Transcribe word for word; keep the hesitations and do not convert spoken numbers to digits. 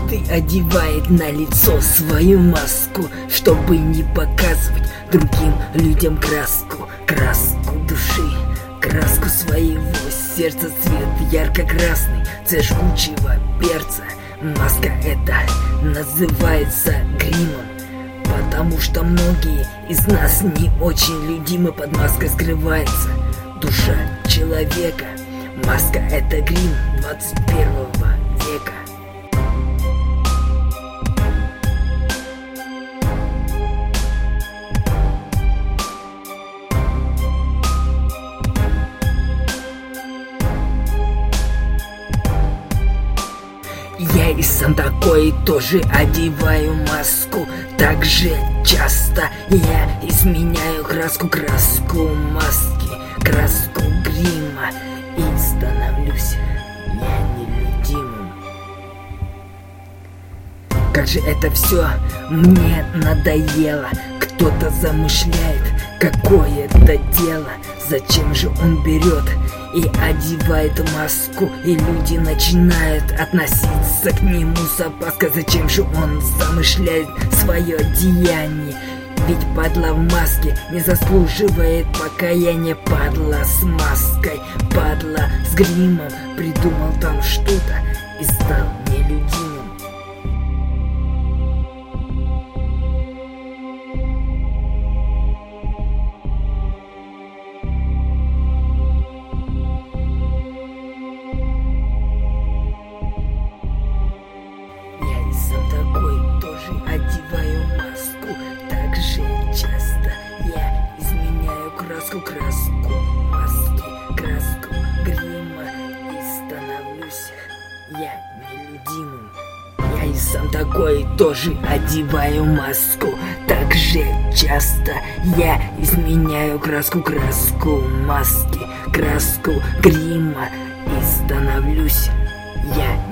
Каждый одевает на лицо свою маску, чтобы не показывать другим людям краску. Краску души, краску своего сердца, цвет ярко-красный, цвет жгучего перца. Маска эта называется гримом, потому что многие из нас не очень людимы. Под маской скрывается душа человека. Маска — это грим двадцать первого века. Я и сам такой тоже одеваю маску. Так же часто я изменяю краску, краску маски, краску грима, и становлюсь я нелюдимым. Как же это все мне надоело. Кто-то замышляет какое-то дело. Зачем же он берет и одевает маску, и люди начинают относиться к нему с опаской? Зачем же он замышляет свое деяние? Ведь падла в маске не заслуживает покаяния. Падла с маской, падла с гримом, придумал там что-то и стал нелюдимым. Сам такой тоже одеваю маску. Так же часто я изменяю краску, краску маски, краску грима, и становлюсь я нелюдимым. Я и сам такой тоже одеваю маску. Так же часто я изменяю краску, краску маски, краску грима, и становлюсь я